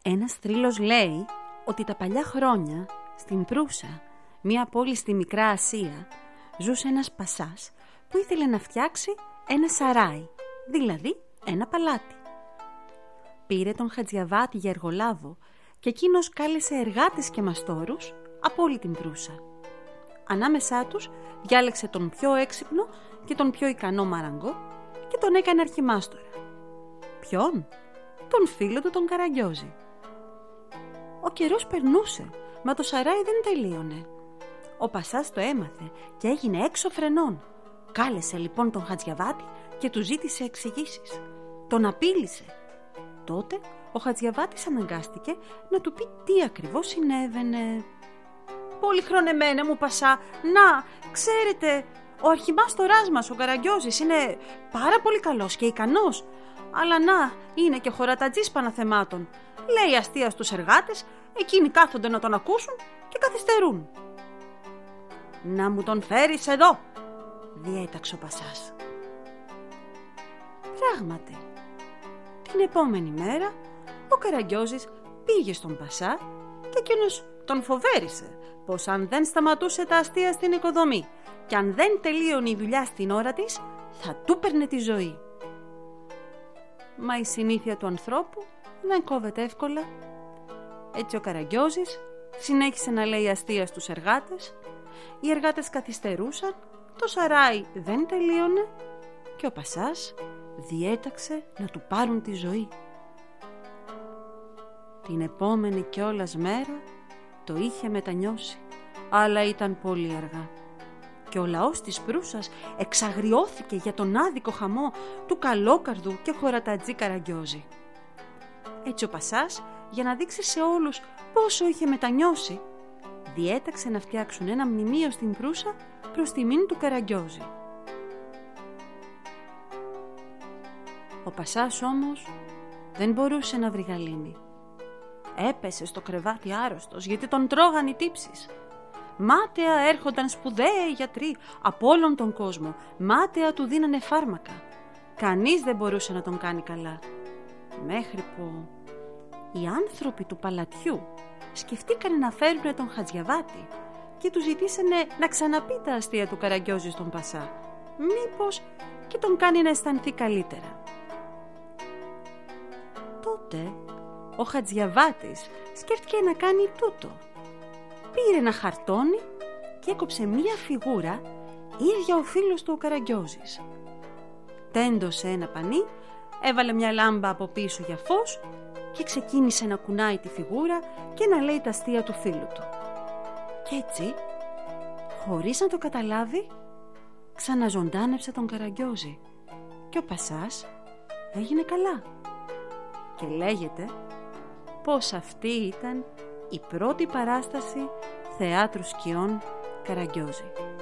Ένας θρύλος λέει ότι τα παλιά χρόνια στην Προύσα, μια πόλη στη Μικρά Ασία, ζούσε ένας πασάς που ήθελε να φτιάξει ένα σαράι, δηλαδή ένα παλάτι. Πήρε τον Χατζιαβάτη για εργολάβο και εκείνος κάλεσε εργάτες και μαστόρους από όλη την Προύσα. Ανάμεσά τους διάλεξε τον πιο έξυπνο και τον πιο ικανό μαραγκό και τον έκανε αρχιμάστορα. Ποιον? Τον φίλο του τον Καραγκιόζη. Ο καιρός περνούσε, μα το σαράι δεν τελείωνε. Ο πασάς το έμαθε και έγινε έξω φρενών. Κάλεσε λοιπόν τον Χατζιαβάτη και του ζήτησε εξηγήσεις. Τον απείλησε. Τότε ο Χατζιαβάτης αναγκάστηκε να του πει τι ακριβώς συνέβαινε. «Πολυχρόν εμένα μου πασά, να, ξέρετε, ο αρχιμάστοράς μας, ο Καραγκιόζης, είναι πάρα πολύ καλός και ικανός, αλλά να, είναι και χωρατατζής παναθεμάτων. Λέει αστεία στους εργάτες, εκείνοι κάθονται να τον ακούσουν και καθυστερούν». «Να μου τον φέρεις εδώ», διέταξε ο πασάς. Πράγματι, την επόμενη μέρα ο Καραγκιόζης πήγε στον πασά και εκείνος τον φοβέρισε πως αν δεν σταματούσε τα αστεία στην οικοδομή και αν δεν τελείωνε η δουλειά στην ώρα της, θα του παίρνε τη ζωή. Μα η συνήθεια του ανθρώπου δεν κόβεται εύκολα. Έτσι ο Καραγκιόζης συνέχισε να λέει αστεία στους εργάτες, οι εργάτες καθυστερούσαν, το σαράι δεν τελείωνε και ο πασάς διέταξε να του πάρουν τη ζωή. Την επόμενη κιόλας μέρα το είχε μετανιώσει, αλλά ήταν πολύ αργά και ο λαός της Προύσας εξαγριώθηκε για τον άδικο χαμό του καλόκαρδου και χωρατατζή Καραγκιόζη. Έτσι ο πασάς, για να δείξει σε όλους πόσο είχε μετανιώσει, διέταξε να φτιάξουν ένα μνημείο στην Προύσα προς τιμήν του Καραγκιόζη. Ο πασάς όμως δεν μπορούσε να βρει γαλήνη. Έπεσε στο κρεβάτι άρρωστος γιατί τον τρώγαν οι τύψεις. Μάταια έρχονταν σπουδαίοι γιατροί από όλον τον κόσμο. Μάταια του δίνανε φάρμακα. Κανείς δεν μπορούσε να τον κάνει καλά. Μέχρι που οι άνθρωποι του παλατιού σκεφτήκανε να φέρουν τον Χατζιαβάτη και του ζητήσανε να ξαναπεί τα αστεία του Καραγκιόζη στον πασά. Μήπως και τον κάνει να αισθανθεί καλύτερα. Τότε ο Χατζιαβάτης σκέφτηκε να κάνει τούτο. Πήρε ένα χαρτόνι και έκοψε μία φιγούρα ίδια ο φίλος του ο Καραγκιόζης. Τέντωσε ένα πανί, έβαλε μια λάμπα από πίσω για φως και ξεκίνησε να κουνάει τη φιγούρα και να λέει τα αστεία του φίλου του. Κι έτσι, χωρίς να το καταλάβει, ξαναζωντάνεψε τον Καραγκιόζη και ο πασάς έγινε καλά. Και λέγεται πως αυτή ήταν η πρώτη παράσταση θεάτρου σκιών Καραγκιόζη.